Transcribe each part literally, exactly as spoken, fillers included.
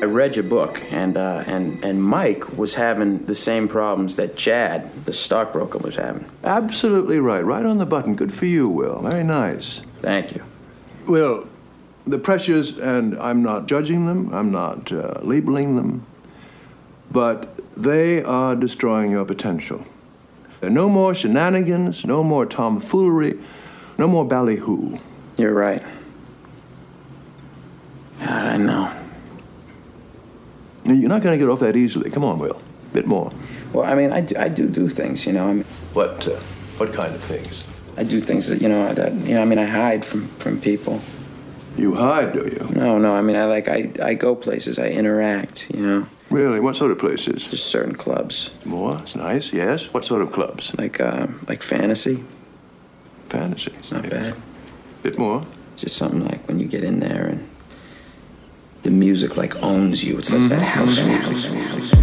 I read your book, and uh, and and Mike was having the same problems that Chad, the stockbroker, was having. Absolutely right. Right on the button. Good for you, Will. Very nice. Thank you. Will, the pressures, and I'm not judging them, I'm not uh, labeling them, but they are destroying your potential. There are no more shenanigans, no more tomfoolery, no more ballyhoo. You're right. God, I know. You're not going to get off that easily. Come on, Will. A bit more. Well, I mean, I do, I do do things, you know. I mean, what uh, what kind of things? I do things that, you know, that, you know, I mean, I hide from, from people. You hide, do you? No, no, I mean, I like, I, I go places, I interact, you know. Really? What sort of places? Just certain clubs. More? It's nice, yes. What sort of clubs? Like, uh, like fantasy. Fantasy? It's not bad. Bit more? Just something like when you get in there and the music like owns you. It's like mm-hmm. that house music.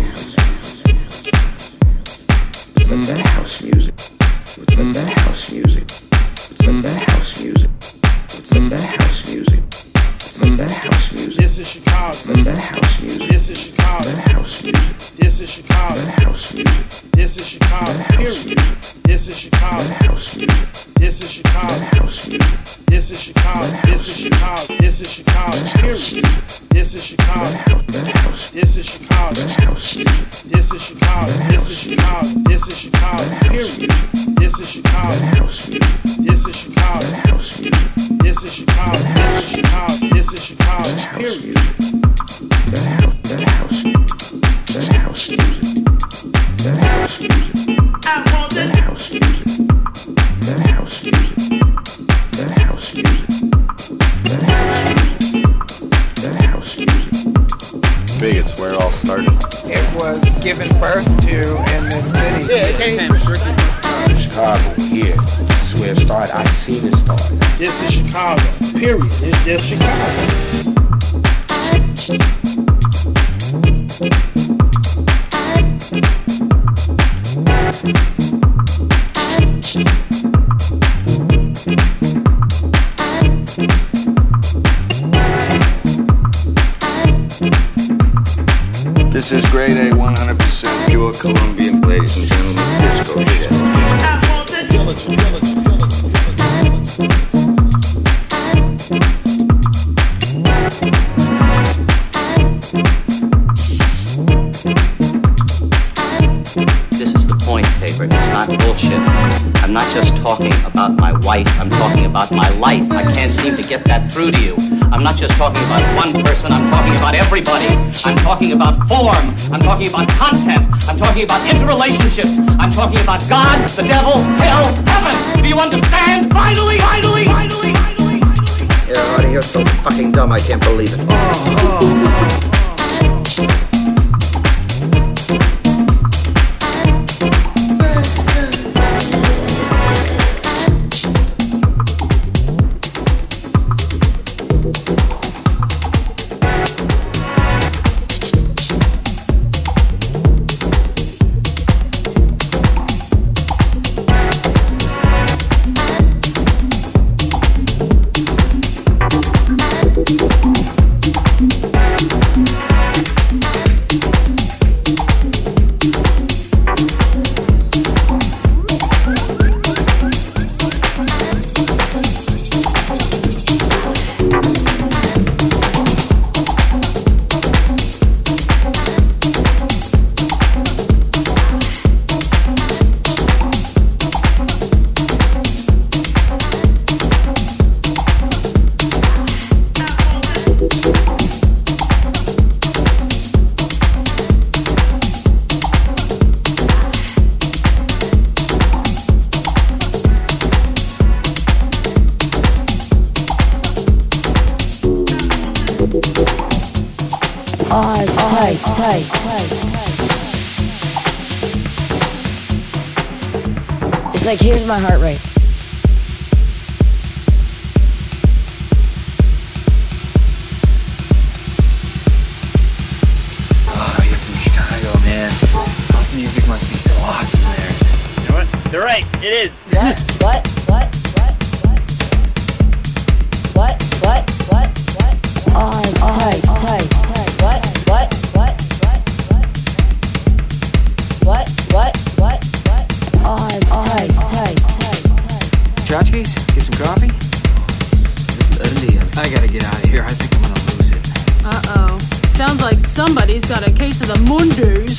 It's like that house music. It's like that house music. It's like that house music. It's like that house music. It's like that house music. This is Chicago. It's like that house music. This is Chicago. That house music. This is Chicago. That house music. This is Chicago. Period. This is Chicago. That house music. This is Chicago. That house music. This is Chicago. This is Chicago. This is Chicago. Period. This is Chicago. This is Chicago. This is Chicago. This is Chicago. This is Chicago. Period. This is Chicago. This is Chicago. This is Chicago. This is Chicago. This is Chicago. Period. That house music. That house music. That house music. I want that house music. That house music. That house music. That house music. That house music. Big, it's where it all started. It was given birth to in this city. Yeah, it came from Chicago, here. This is where it started. I seen it start. This is Chicago. Period. It's just Chicago. This is grade A, one hundred percent pure Colombian, ladies and gentlemen. Disco shit. This is the point, Tabor. It's not bullshit. I'm not just talking about my wife. I'm talking about my life. I can't seem to get that through to you. I'm not just talking about one person. I'm talking about everybody. I'm talking about form. I'm talking about content. I'm talking about interrelationships. I'm talking about God, the devil, hell, heaven. Do you understand? Finally, finally, finally, finally, finally. Yeah, honey, you're so fucking dumb. I can't believe it. Oh, oh. Oh, it's tight, tight, tight. It's like, here's my heart rate. Oh, you're from Chicago, man. House music must be so awesome there. You know what? They're right. It is. What? What? What? What? What? What? What? What? What? Oh, it's tight, tight, tight. What? What? what, what, what, what? Oz, tight, tight, tight, tight. Tchotchkes? Get some coffee? It's early. I gotta get out of here. I think I'm gonna lose it. Uh-oh. Sounds like somebody's got a case of the Mondays.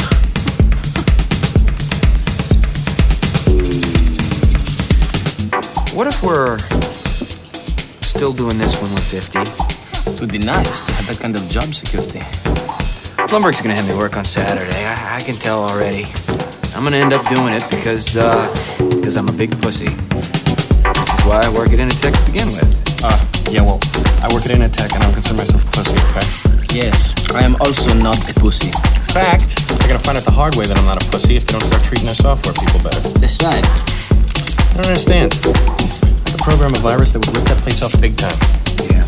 What if we're still doing this when we're fifty? It would be nice to have that kind of job security. Blumberg's gonna have me work on Saturday. I, I can tell already. I'm gonna end up doing it because, uh, because I'm a big pussy. Which is why I work at Initech to begin with. Uh, yeah, well, I work at Initech and I don't consider myself a pussy, okay? Yes, I am also not a pussy. In fact, I gotta find out the hard way that I'm not a pussy if they don't start treating their software people better. That's right. I don't understand. I could program a virus that would rip that place off big time. Yeah.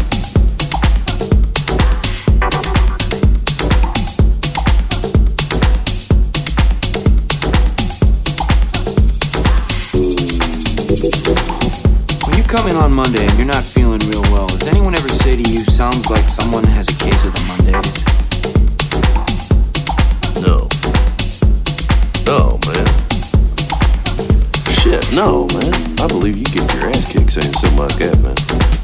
When you come in on Monday and you're not feeling real well, does anyone ever say to you, sounds like someone has a case of the Mondays? No. No, man. Shit, no, man. I believe you get your ass kicked saying something like that, man.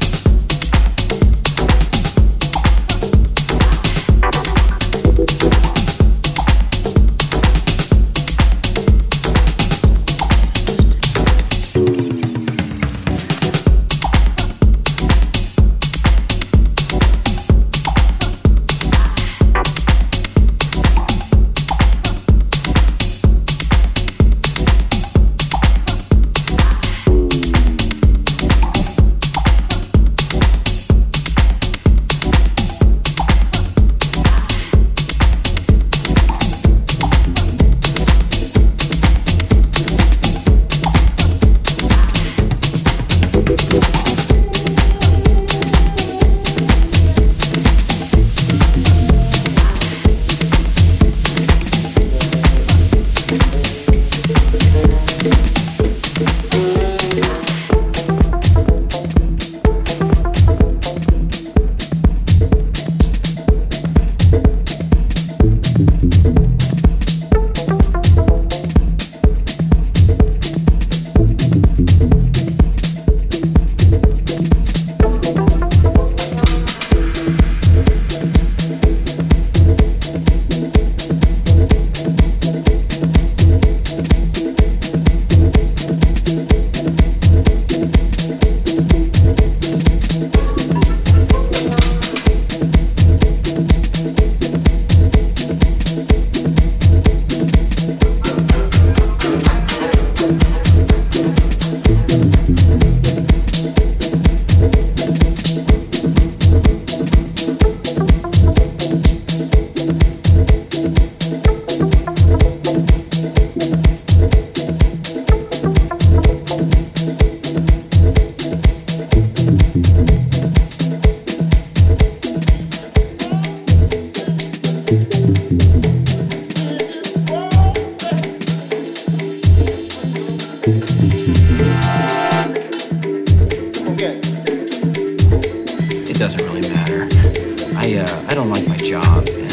It doesn't really matter. I, uh, I don't like my job, and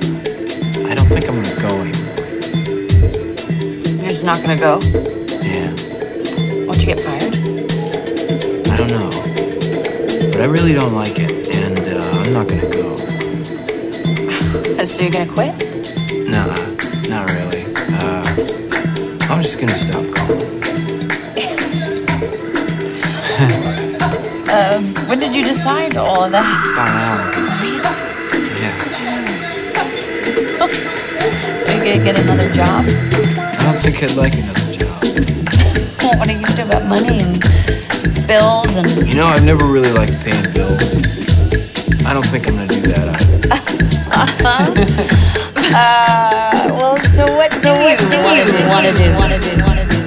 uh, I don't think I'm gonna go anymore. You're just not gonna go? Yeah. Won't you get fired? I don't know. But I really don't like it, and uh, I'm not gonna go. So you're gonna quit? Nah, not really. Uh, I'm just gonna stop calling. Um, when did you decide all of that? About an hour ago. Yeah. So you're gonna get another job? I don't think I'd like another job. Well, what are you gonna do about money and bills and... You know, I've never really liked paying bills. I don't think I'm gonna do that either. uh, well, so what so do what you want to do? Want to do? Want to do? Want to do?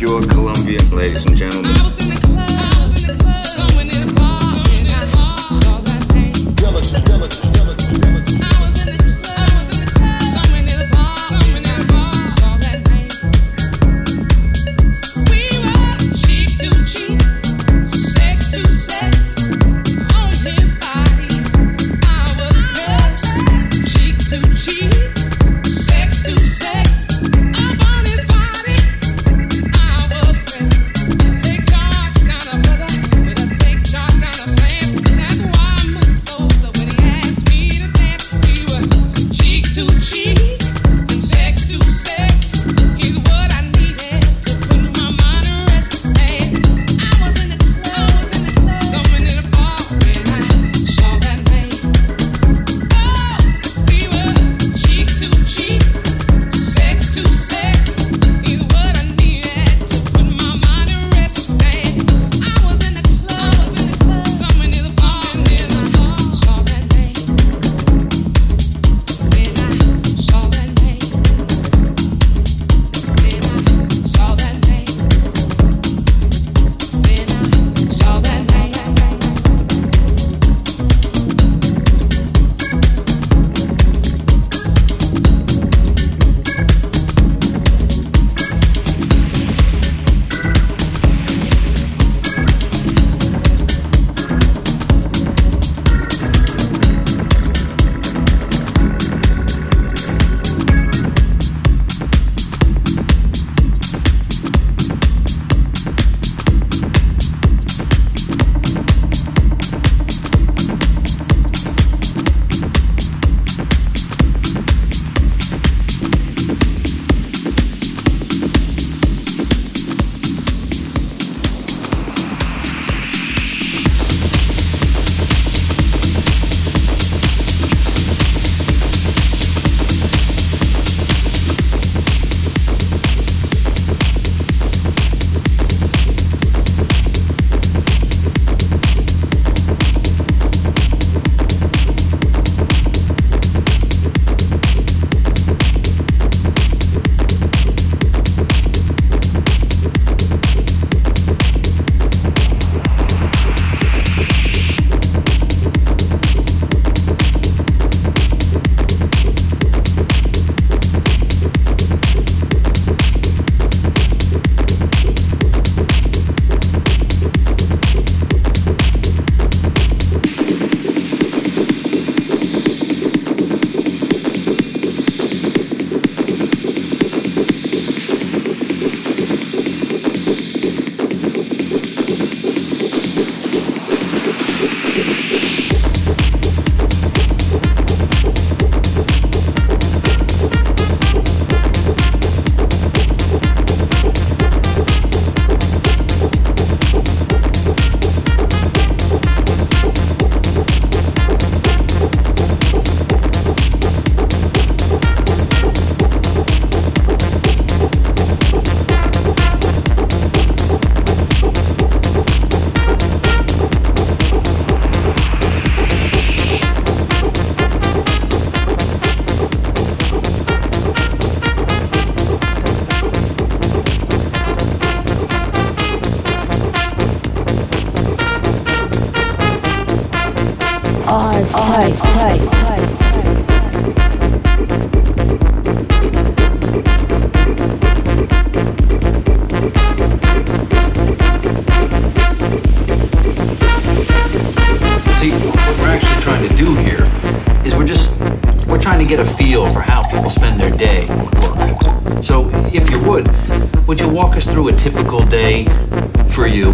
pure Colombian, ladies and gentlemen. I was in the club, I was in the club, someone in the bar, and I saw that name. I was in the club, I was in the club, someone in the bar, someone in the bar, saw that name. We were cheek to cheek, sex to sex, on his body. I was pressed, cheek to cheek, sex to sex, up on his body. I was pressed. I take charge, kind of brother, with a take charge kind of stance. That's why I moved closer when he asked me to dance. We were cheek to cheek and sex to sex is what I needed to put my mind at rest. Hey, I was in the club, I was in the club, someone in the bar when I saw that name. Oh, we were cheek to cheek, sex to sex is what I needed to put my mind at rest. Hey, I was in the club, I was in the club, someone in the bar when I saw that name. When I saw that name. When I saw that name. When I saw that name. Oz tight, tight, tight. See, what we're actually trying to do here is we're just, we're trying to get a feel for how people spend their day at work. So, if you would, would you walk us through a typical day for you?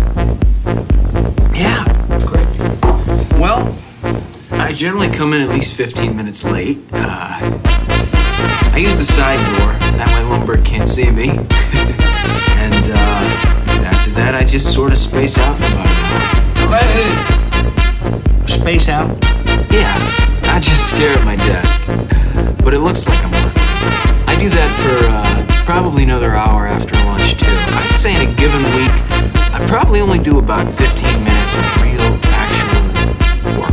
Yeah, great. Well, I generally come in at least fifteen minutes late. Uh, I use the side door, that way Lumberg can't see me. and uh, after that, I just sort of space out for about an hour. Space out? Yeah, I just stare at my desk. But it looks like I'm working. I do that for uh, probably another hour after lunch, too. I'd say in a given week, I probably only do about fifteen minutes of real, actual work.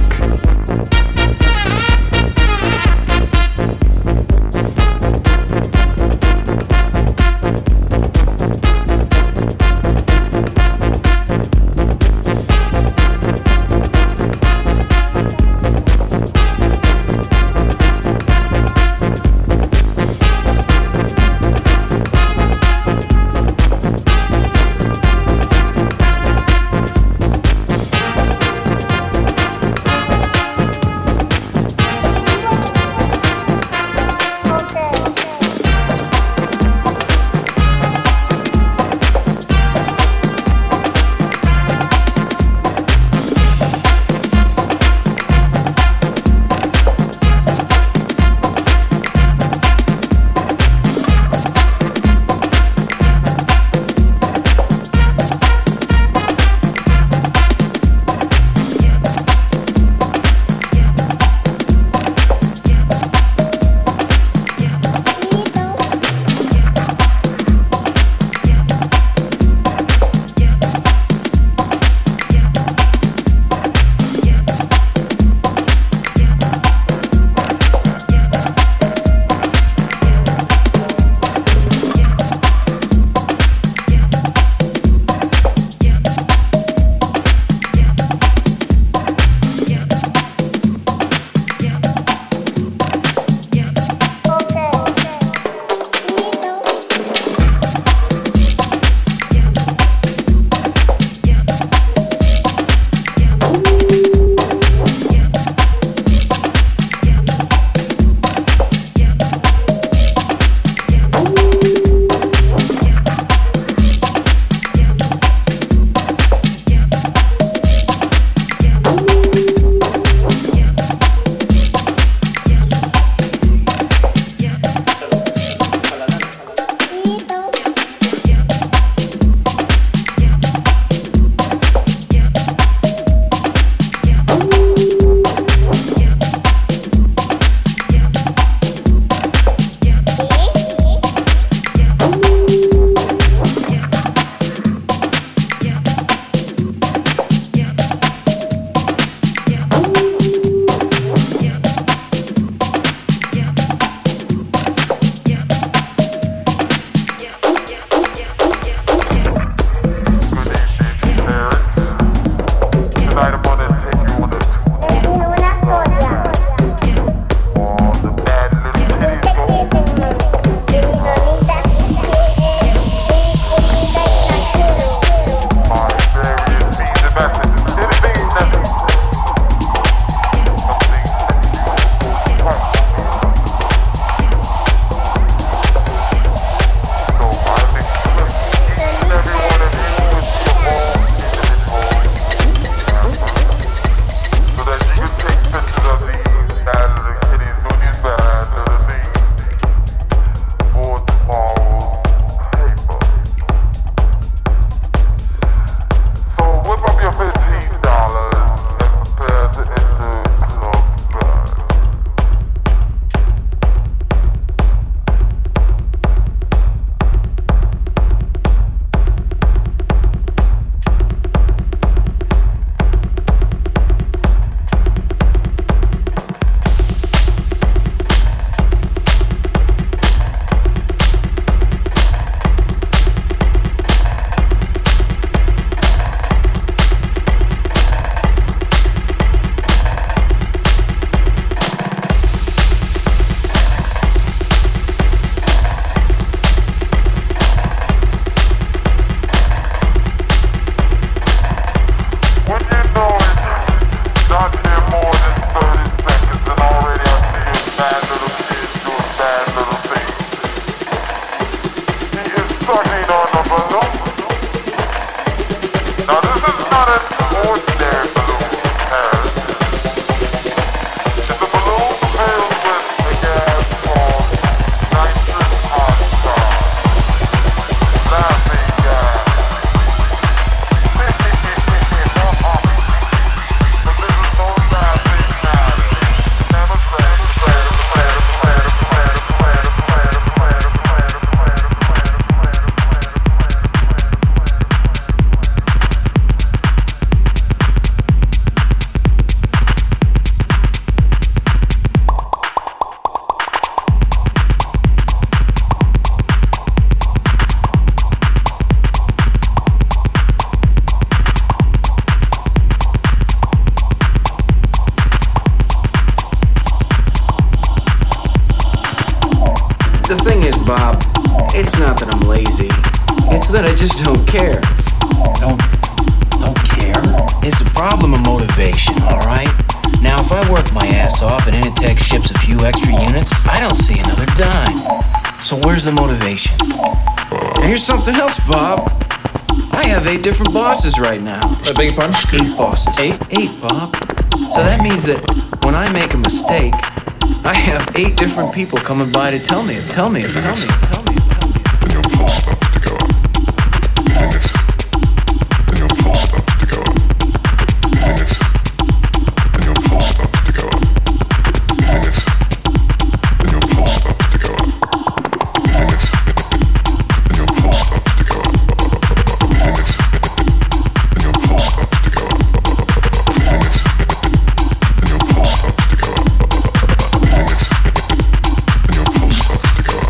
that I just don't care. Don't, don't care? It's a problem of motivation, all right? Now, if I work my ass off and Initech ships a few extra units, I don't see another dime. So where's the motivation? And here's something else, Bob. I have eight different bosses right now. I beg your pardon? Eight bosses. Eight? Eight, Bob. So that means that when I make a mistake, I have eight different people coming by to tell me, tell me, tell me, tell me. Then your pulse starts to go up. Isn't this? Then your pulse starts to go up. Isn't this? Then your pulse starts to go up. Isn't this? Then your pulse starts to go up. Isn't this? Then your pulse starts to go up. Isn't this? Then your pulse starts to go up. Isn't this? Then your pulse starts to go up. Isn't this? Then your pulse starts to go up.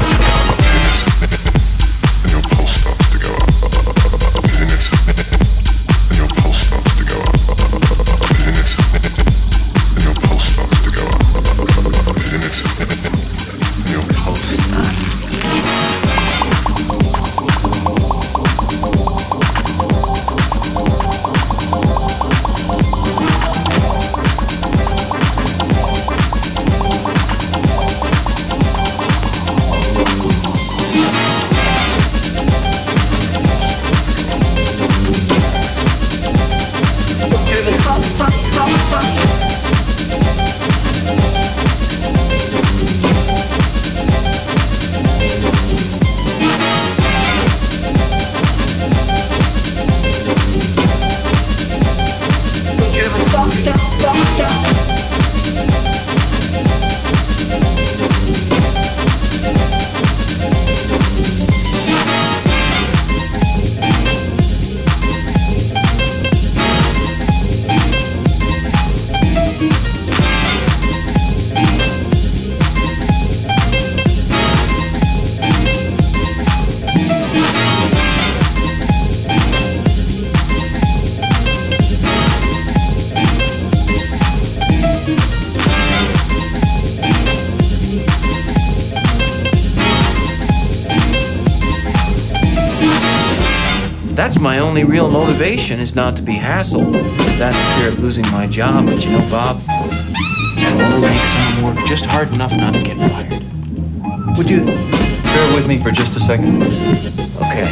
That's my only real motivation, is not to be hassled. That's the fear of losing my job. But you know, Bob, it will make someone work just hard enough not to get fired. Would you bear with me for just a second? Okay.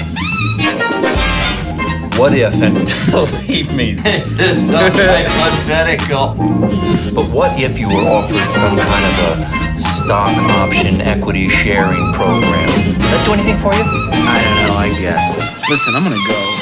What if, and believe me, this is so hypothetical, but what if you were offered some kind of a stock option equity sharing program? Does that do anything for you? I don't know, I guess. Listen, I'm gonna go.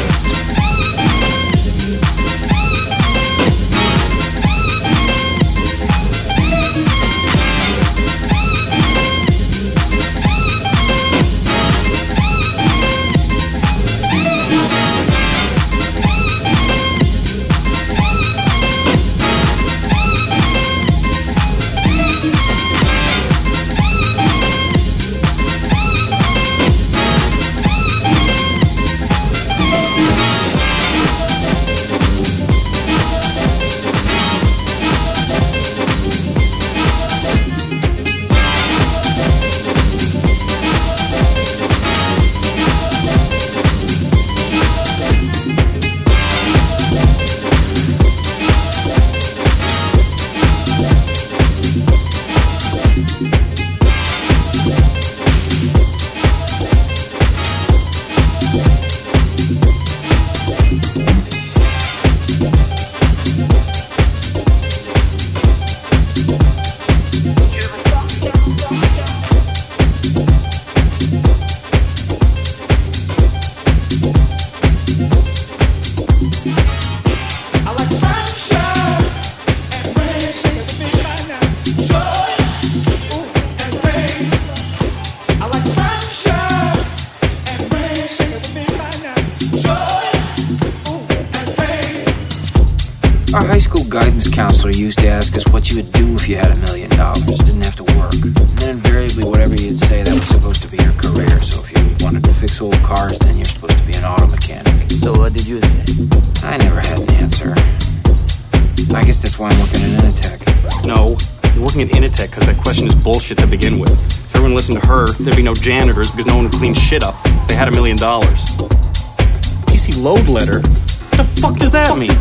Our high school guidance counselor used to ask us what you would do if you had a million dollars. Didn't have to work. And then invariably, whatever you'd say, that was supposed to be your career. So if you wanted to fix old cars, then you're supposed to be an auto mechanic. So what did you say? I never had an answer. I guess that's why I'm working at Initech. No, you're looking at Initech because that question is bullshit to begin with. If everyone listened to her, there'd be no janitors because no one would clean shit up if they had a million dollars. D C load letter? What the fuck does that mean?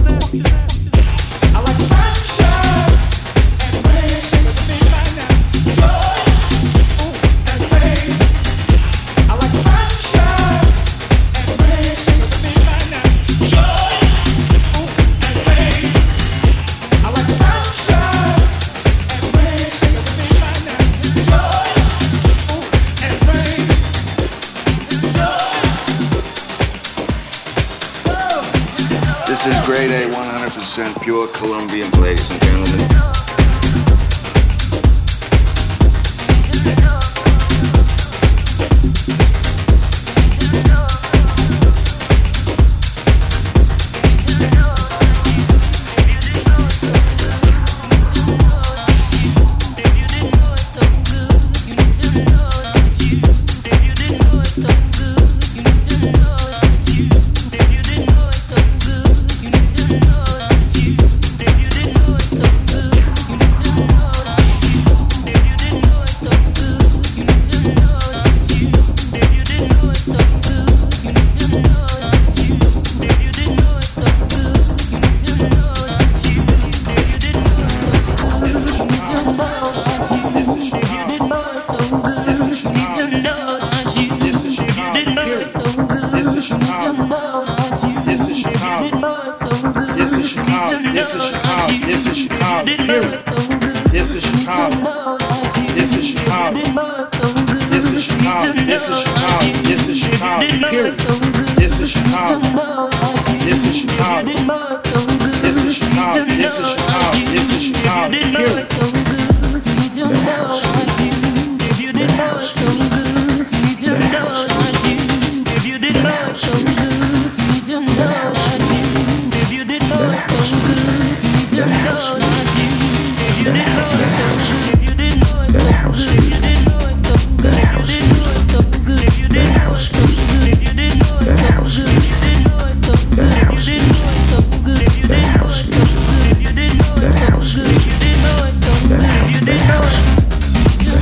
This is grade A, one hundred percent pure Colombian, ladies and gentlemen.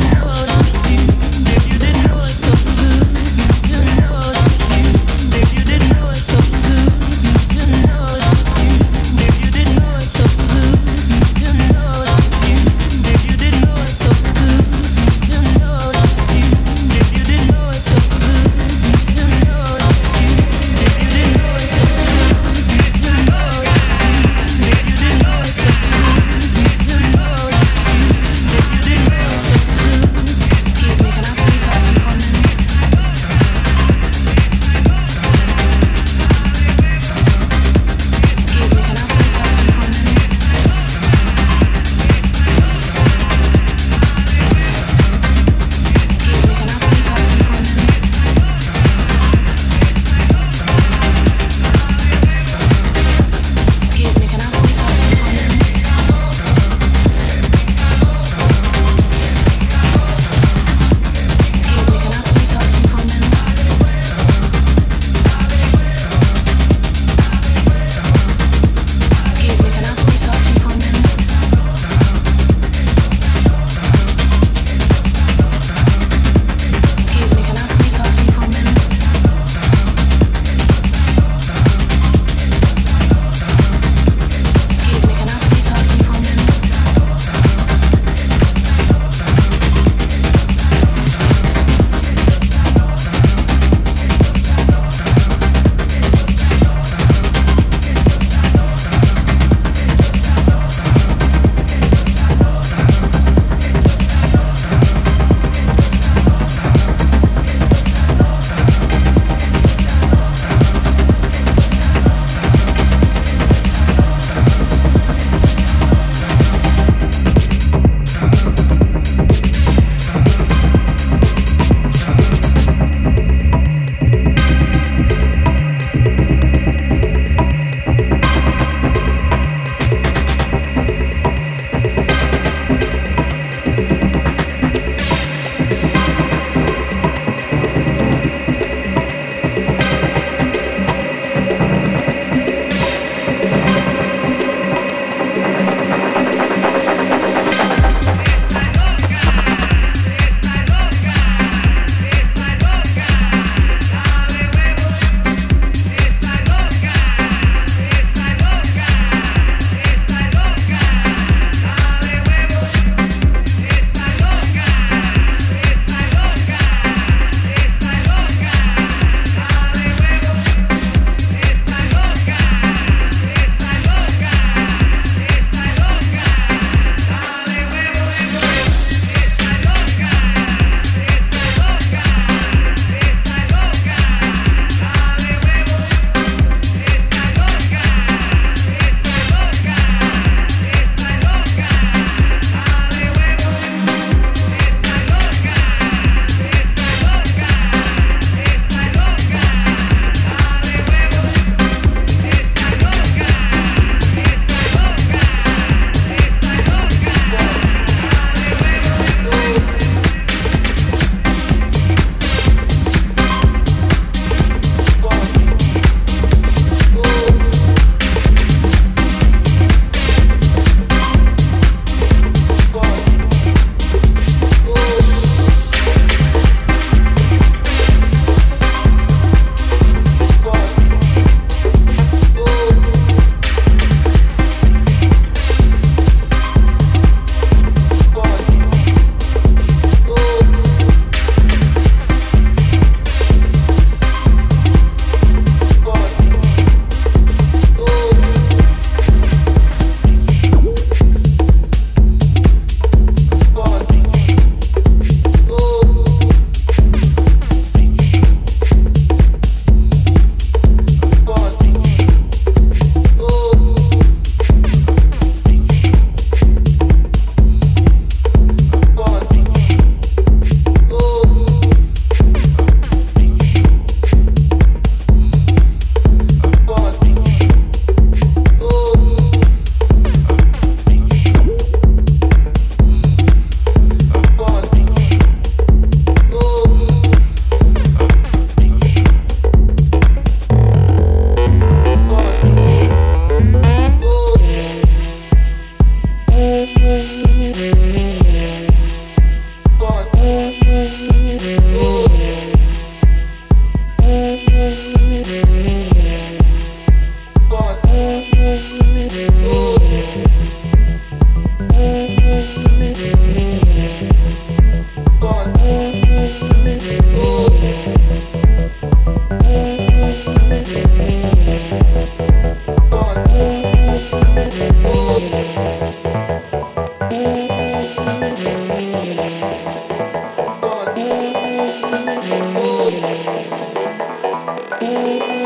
If you didn't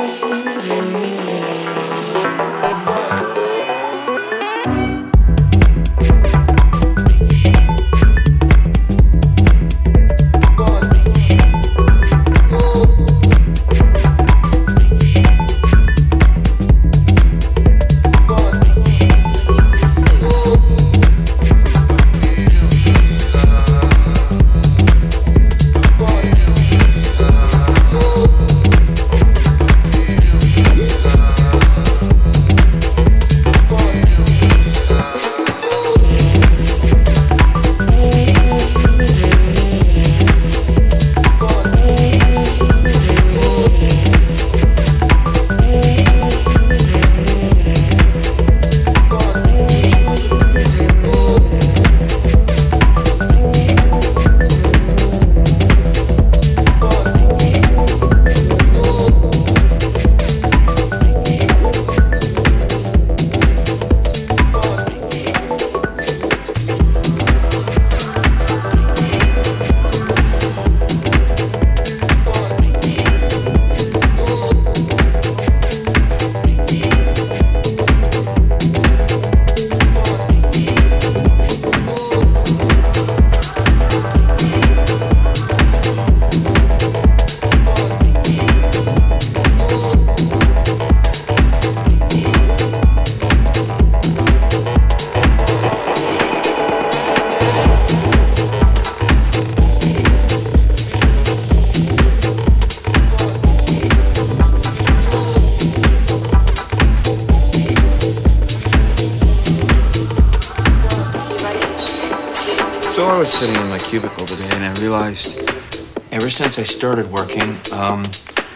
So I was sitting in my cubicle today and I realized ever since I started working, um,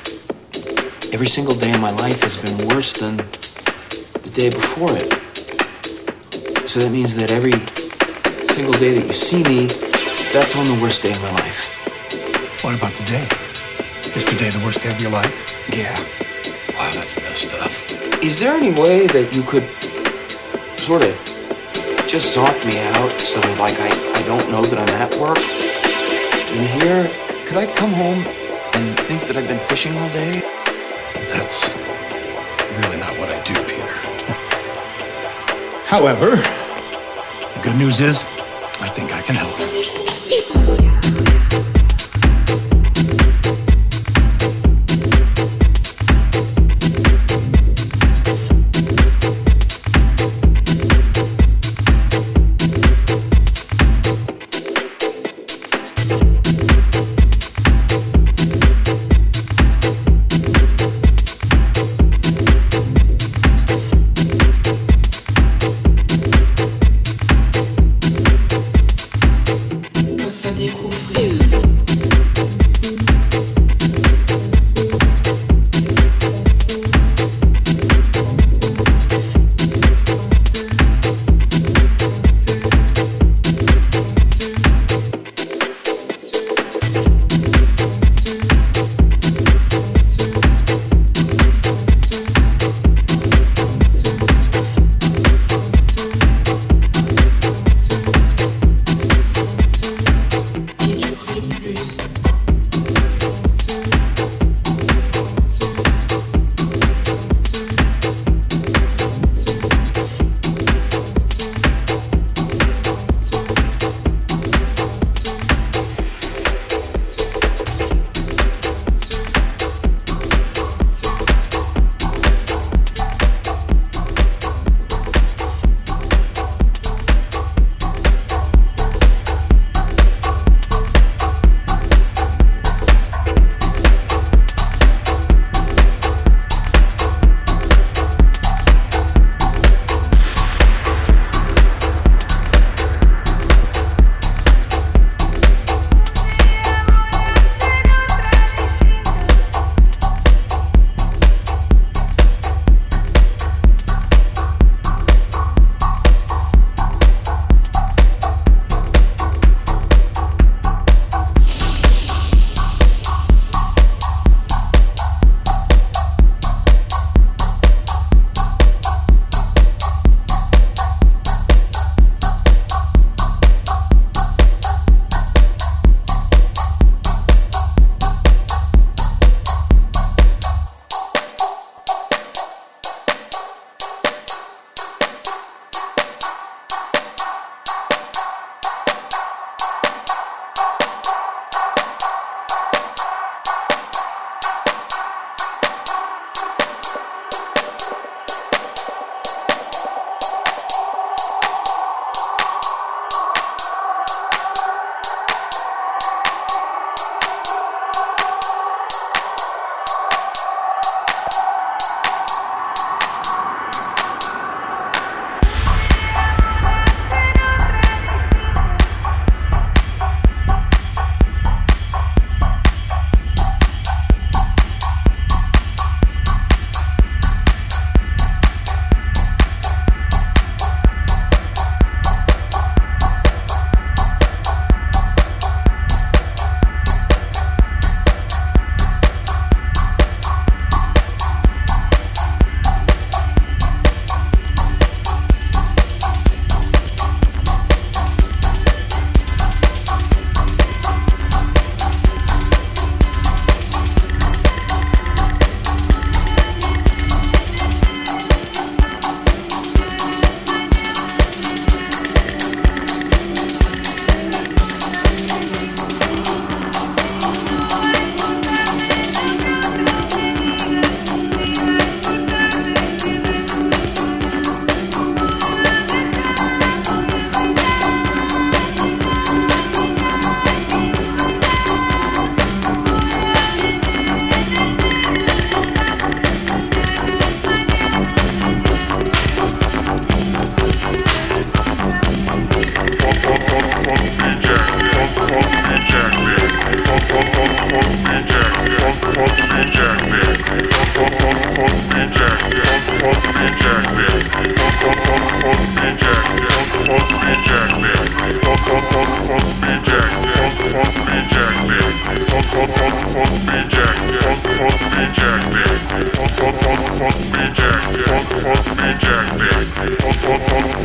every single day of my life has been worse than the day before it. So that means that every single day that you see me, that's on the worst day of my life. What about today? Is today the worst day of your life? Yeah. Wow, that's messed up. Is there any way that you could sort of just zonk me out so that, like, I, I don't know that I'm at work? In here, could I come home and think that I've been fishing all day? That's really not what I do, Peter. However, the good news is, I think I can help you.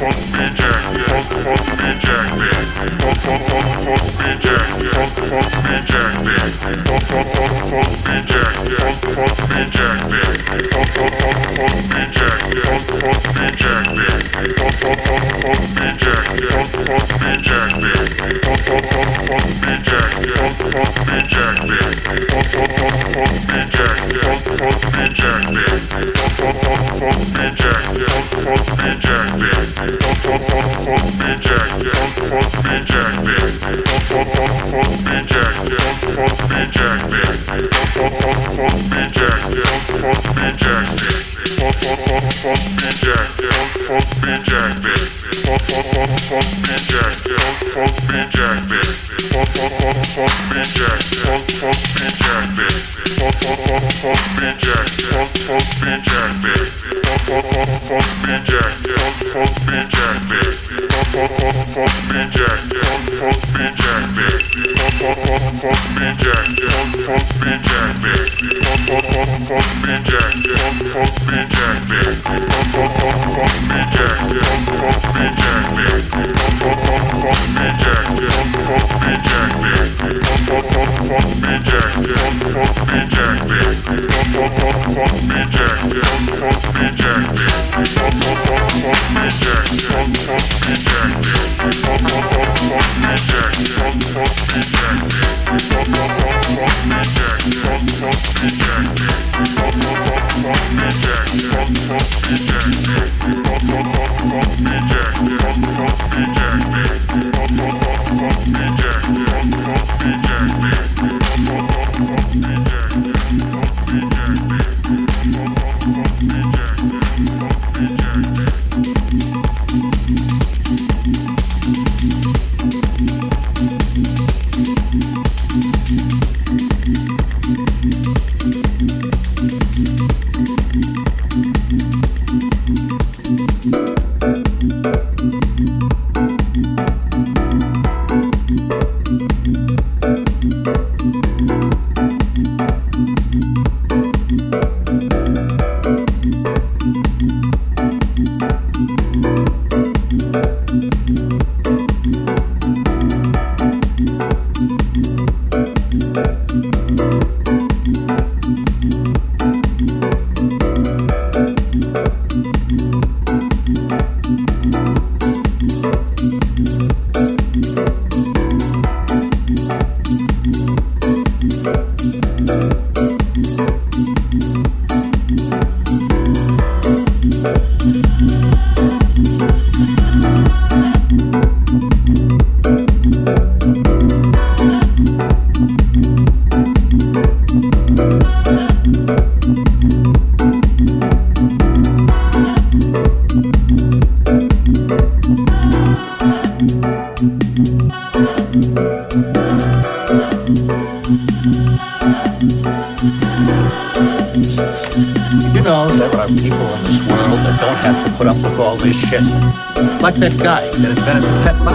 Like that guy that invented the pet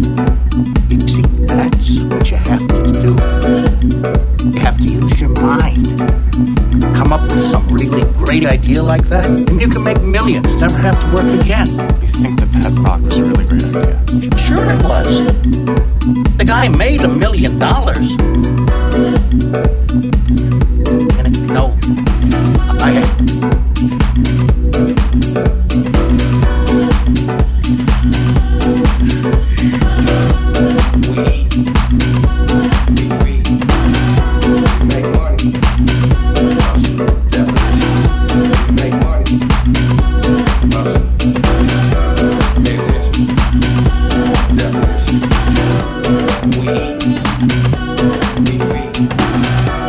rocket. You see, that's what you have to do. You have to use your mind. Come up with some really great idea like that, and you can make millions, never have to work again. You think the pet rock was a really great idea? Sure it was. The guy made a million dollars. And you know, I... We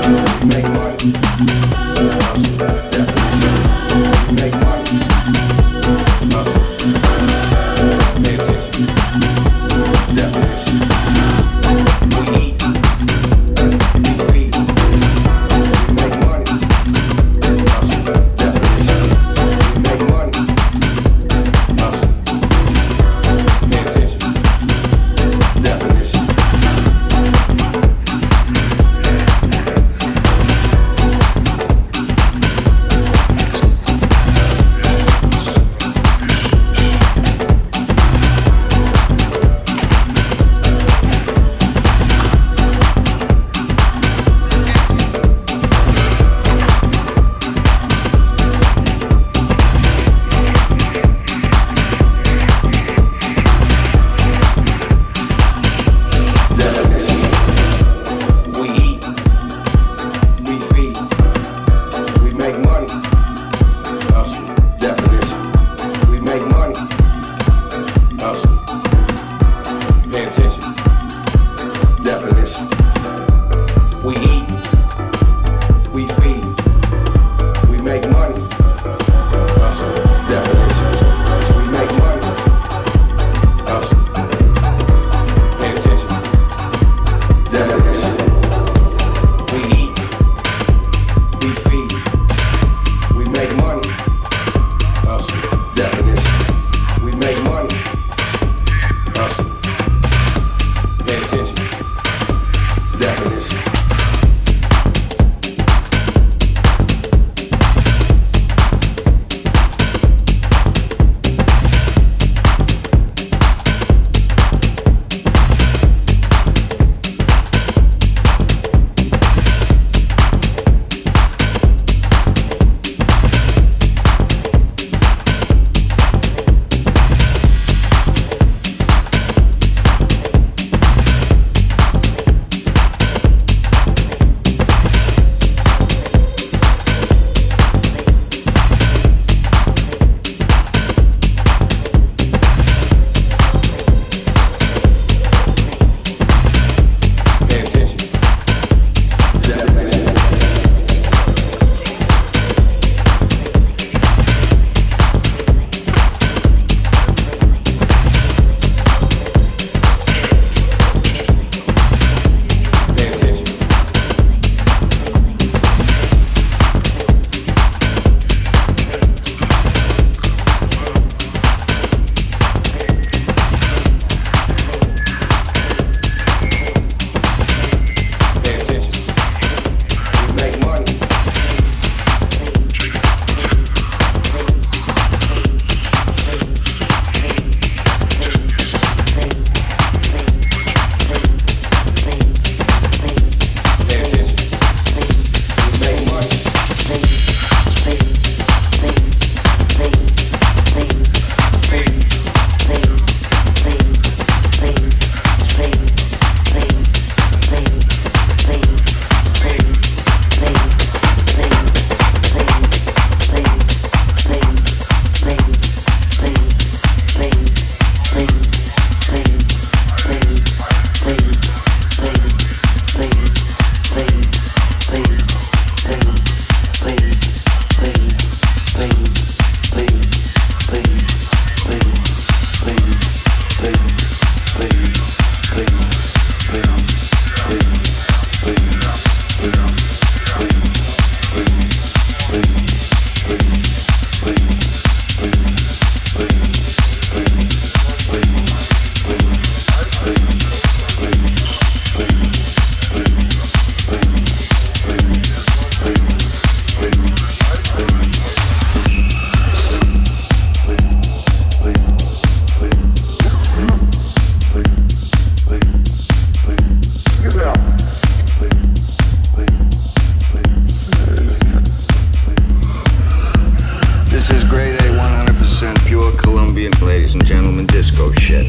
This is grade A, one hundred percent pure Colombian, ladies and gentlemen, disco shit.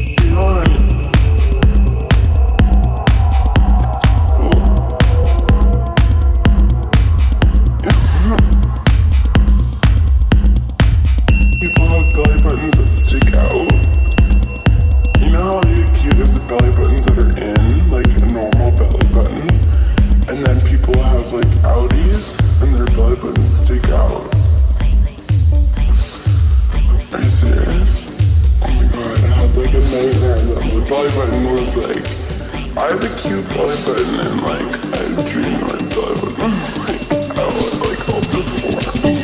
People have belly buttons that stick out. You know how you cute there's belly buttons that are in, like a normal belly button, and then people have like outies and their belly buttons stick out. Are you serious? Oh my god, I had like a nightmare that my belly button was like, I have a cute belly button and like I had a dream that my belly button was like out, like all deformed.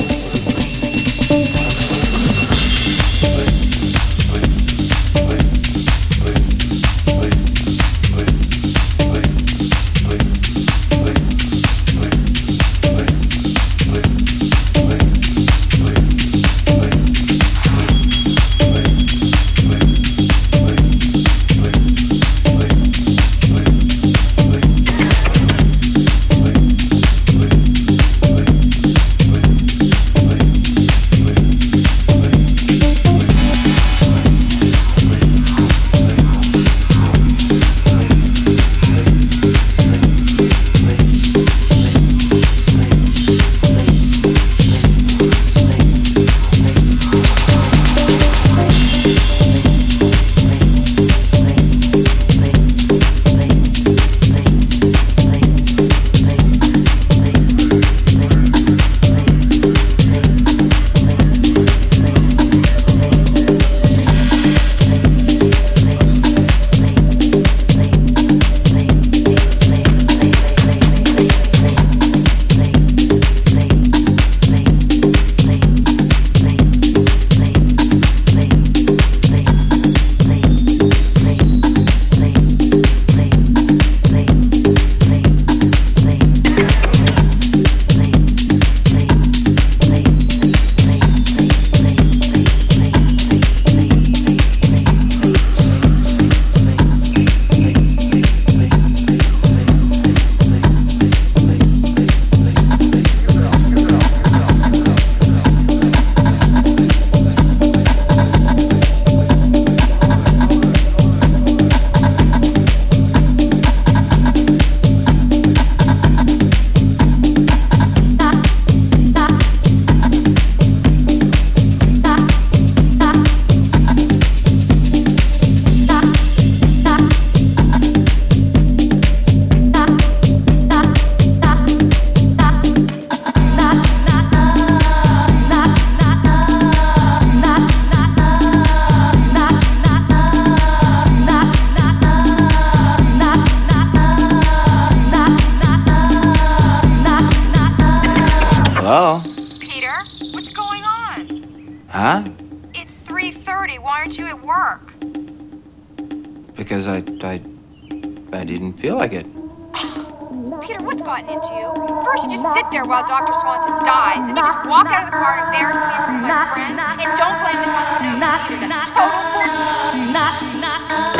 Hello? Peter, what's going on? Huh? It's three thirty. Why aren't you at work? Because I, I, I didn't feel like it. Peter, what's gotten into you? First, you just sit there while Doctor Swanson dies, and you just walk out of the car and embarrass me in front of my friends, and don't blame this on hypnosis either. That's total bull.